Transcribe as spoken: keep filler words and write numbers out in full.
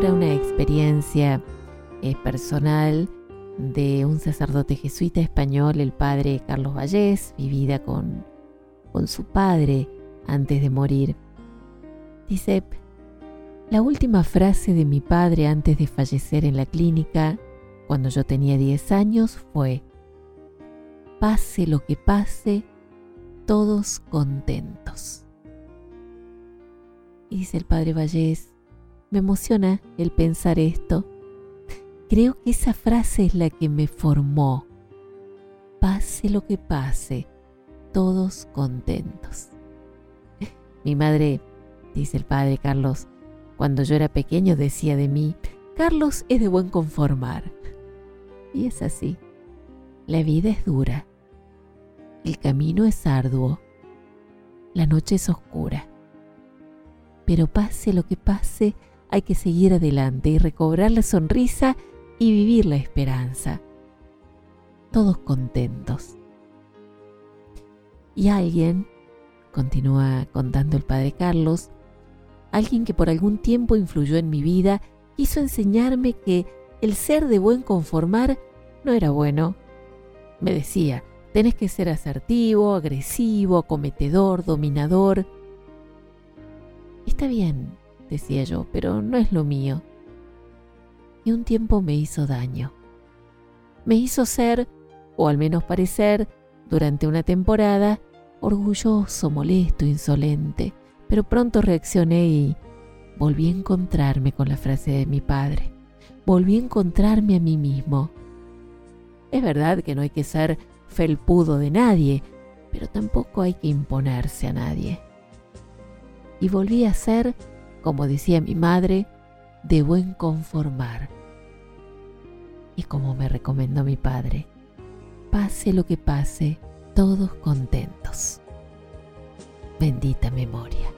ahora una experiencia eh, personal de un sacerdote jesuita español, el padre Carlos Vallés, vivida con, con su padre antes de morir. Dice: la última frase de mi padre antes de fallecer en la clínica, cuando yo tenía diez años, fue: pase lo que pase, todos contentos. Y dice el padre Vallés: me emociona el pensar esto. Creo que esa frase es la que me formó. Pase lo que pase, todos contentos. Mi madre, dice el padre Carlos, cuando yo era pequeño decía de mí: Carlos es de buen conformar. Y es así. La vida es dura. El camino es arduo. La noche es oscura. Pero pase lo que pase, hay que seguir adelante y recobrar la sonrisa y vivir la esperanza. Todos contentos. Y alguien, continúa contando el padre Carlos, alguien que por algún tiempo influyó en mi vida, quiso enseñarme que el ser de buen conformar no era bueno. Me decía: tenés que ser asertivo, agresivo, acometedor, dominador. Está bien, decía yo, pero no es lo mío. Y un tiempo me hizo daño. Me hizo ser, o al menos parecer, durante una temporada, orgulloso, molesto, insolente. Pero pronto reaccioné y volví a encontrarme con la frase de mi padre. Volví a encontrarme a mí mismo. Es verdad que no hay que ser felpudo de nadie, pero tampoco hay que imponerse a nadie. Y volví a ser, como decía mi madre, de buen conformar. Y como me recomendó mi padre: pase lo que pase, todos contentos. Bendita memoria.